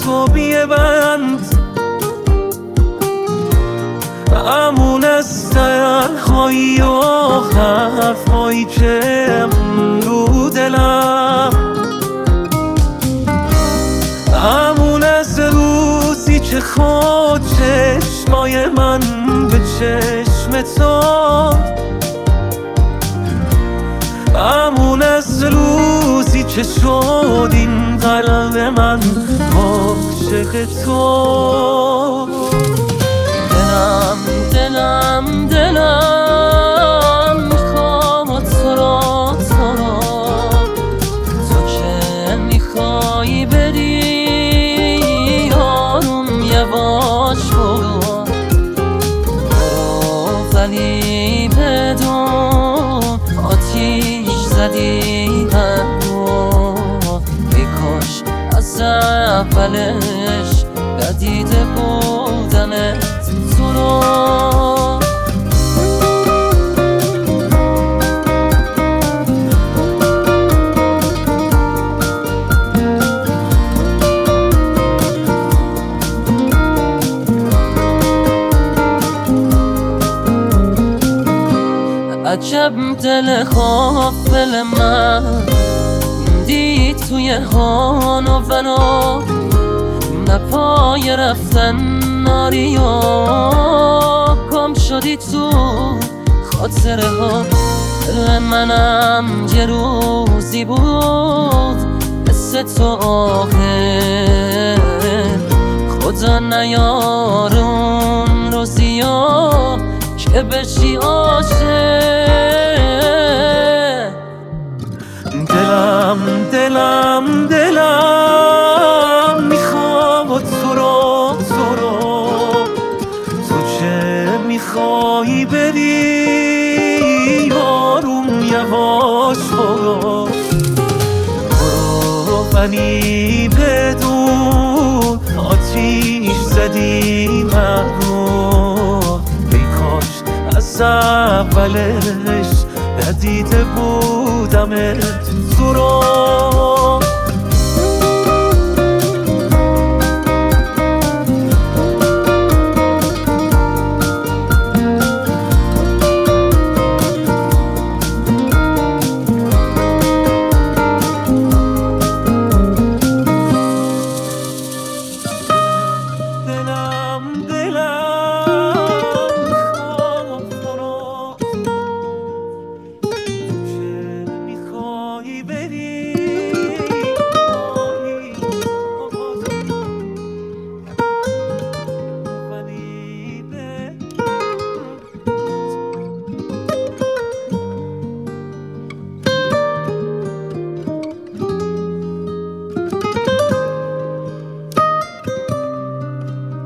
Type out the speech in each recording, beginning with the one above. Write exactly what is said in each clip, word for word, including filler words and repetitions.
تو بیبند امون از تنهایی و حرفایی که رو دلم، امون از روزی که خود چشمای من به چشم تو، امون از روزی که شد این قلب من عاشق تو. دلم دلم دلم میخواد تو را تو را، تو که میخوایی بری آروم یواش برو برو، ولی بدون آتیش زدی من رو، بیکاش از اولش ندیده بودمت تو رو. عجب دل غافل من دید توی هان و فنا، نه پای رفتن ناری و گم شدی تو خاطره ها. دل منم یه روزی بود مثل تو آخر، خدا نیارون روزی ها که بشی عاشق. دلم دلم دلم میخواد تو رو تو رو، تو چه میخوایی بری آروم یواش برو برو، ولی بدون آتیش زدی من رو، بیکاش از اولش ندیده بودمت تو رو.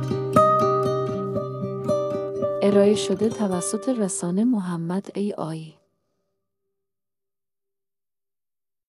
ارائه شده توسط رسانه محمد ای آی.